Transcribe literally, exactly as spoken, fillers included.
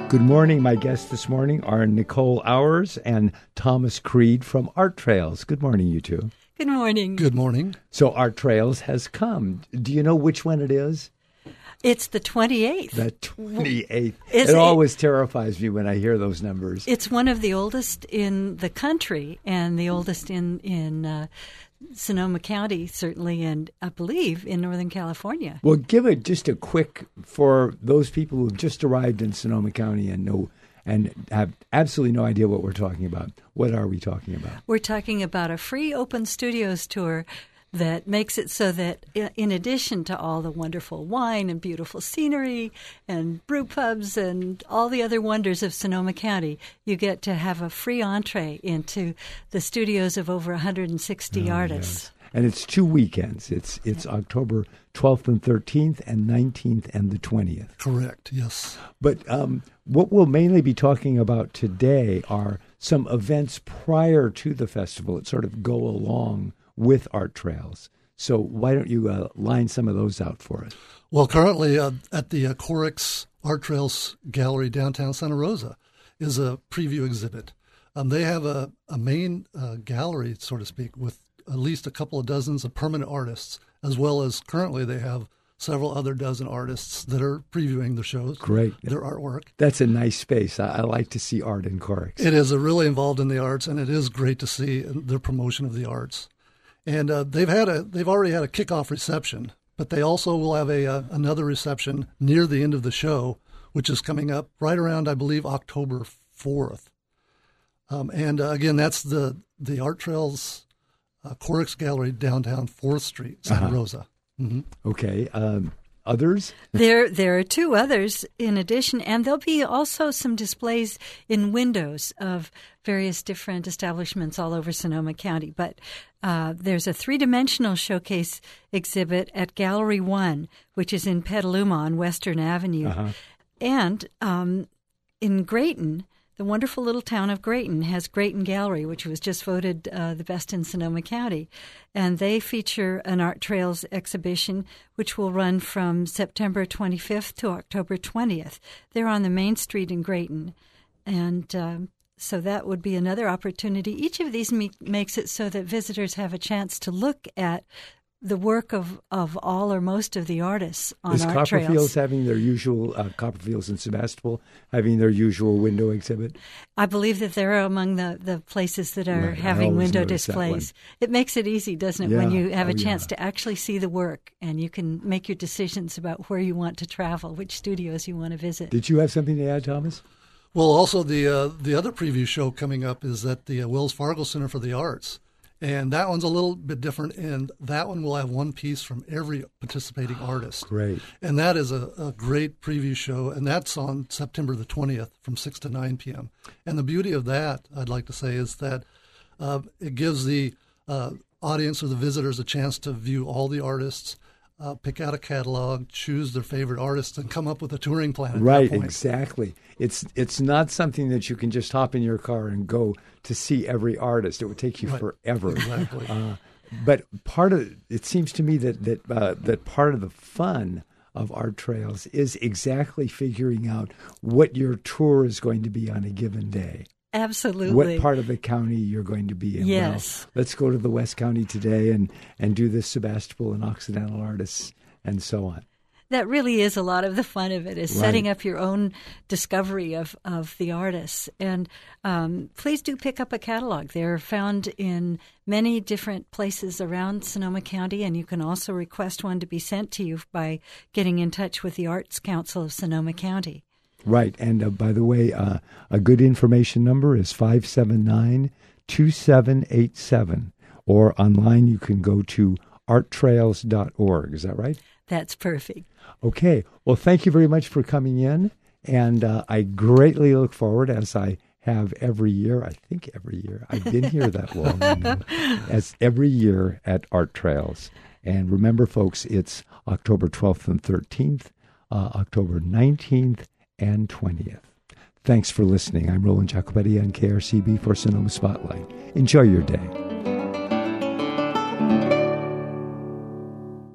Good morning. My guests this morning are Nicole Hours and Thomas Creed from Art Trails. Good morning, you two. Good morning. Good morning. So Art Trails has come. Do you know which one it is? It's the twenty-eighth. The twenty-eighth. Is it it- always terrifies me when I hear those numbers. It's one of the oldest in the country and the oldest in, in uh, Sonoma County, certainly, and I believe in Northern California. Well, give it just a quick, for those people who have just arrived in Sonoma County and know and have absolutely no idea what we're talking about. What are we talking about? We're talking about a free open studios tour that makes it so that in addition to all the wonderful wine and beautiful scenery and brew pubs and all the other wonders of Sonoma County, you get to have a free entree into the studios of over one hundred sixty Oh, artists. yes. And it's two weekends. It's it's October twelfth and thirteenth and nineteenth and the twentieth. Correct, yes. But um, what we'll mainly be talking about today are some events prior to the festival that sort of go along with Art Trails. So why don't you uh, line some of those out for us? Well, currently uh, at the uh, Corix Art Trails Gallery downtown Santa Rosa is a preview exhibit. Um, they have a, a main uh, gallery, so to speak, with at least a couple of dozens of permanent artists, as well as currently they have several other dozen artists that are previewing the shows. Great. Their artwork. That's a nice space. I, I like to see art in Corix. It is uh, really involved in the arts, and it is great to see the promotion of the arts. And uh, they've had a they've already had a kickoff reception, but they also will have a uh, another reception near the end of the show, which is coming up right around, I believe, October fourth. Um, and uh, again, that's the the Art Trails uh, Corix Gallery downtown fourth Street, Santa Uh-huh. Rosa. Mm-hmm. Okay. Um, others? There, there are two others in addition, and there'll be also some displays in windows of various different establishments all over Sonoma County. But uh, there's a three-dimensional showcase exhibit at Gallery One, which is in Petaluma on Western Avenue, Uh-huh. and um, in Grayton. The wonderful little town of Grayton has Grayton Gallery, which was just voted uh, the best in Sonoma County. And they feature an Art Trails exhibition, which will run from September twenty-fifth to October twentieth. They're on the main street in Grayton. And um, so that would be another opportunity. Each of these me- makes it so that visitors have a chance to look at the work of, of all or most of the artists on Is Art Copperfields Trails. having their usual, uh, Copperfields and Sebastopol having their usual window exhibit? I believe that they're among the, the places that are Right. I having always window notice that displays. It makes it easy, doesn't it, when Yeah. you have a Oh, chance yeah. to actually see the work and you can make your decisions about where you want to travel, which studios you want to visit. Did you have something to add, Thomas? Well, also the uh, the other preview show coming up is at the uh, Wells Fargo Center for the Arts. And that one's a little bit different, and that one will have one piece from every participating artist. Great. And that is a, a great preview show, and that's on September the twentieth from six to nine p.m. And the beauty of that, I'd like to say, is that uh, it gives the uh, audience or the visitors a chance to view all the artists, uh, pick out a catalog, choose their favorite artists, and come up with a touring plan at Right, that point. exactly. It's it's not something that you can just hop in your car and go to see every artist. It would take you Right. forever. Exactly. Uh, but part of it seems to me that that uh, that part of the fun of Art Trails is exactly figuring out what your tour is going to be on a given day. Absolutely. What part of the county you're going to be in. Yes. Well, let's go to the West County today and, and do this Sebastopol and Occidental artists and so on. That really is a lot of the fun of it, is Right. setting up your own discovery of, of the artists. And um, please do pick up a catalog. They're found in many different places around Sonoma County, and you can also request one to be sent to you by getting in touch with the Arts Council of Sonoma County. Right. And uh, by the way, uh, a good information number is five seven nine, two seven eight seven. Or online you can go to art trails dot org. Is that right? That's perfect. Okay. Well, thank you very much for coming in. And uh, I greatly look forward, as I have every year, I think every year, I've been here that long, you know, as every year at Art Trails. And remember, folks, it's October twelfth and thirteenth, uh, October nineteenth and twentieth. Thanks for listening. I'm Roland Jacobetti on K R C B for Sonoma Spotlight. Enjoy your day.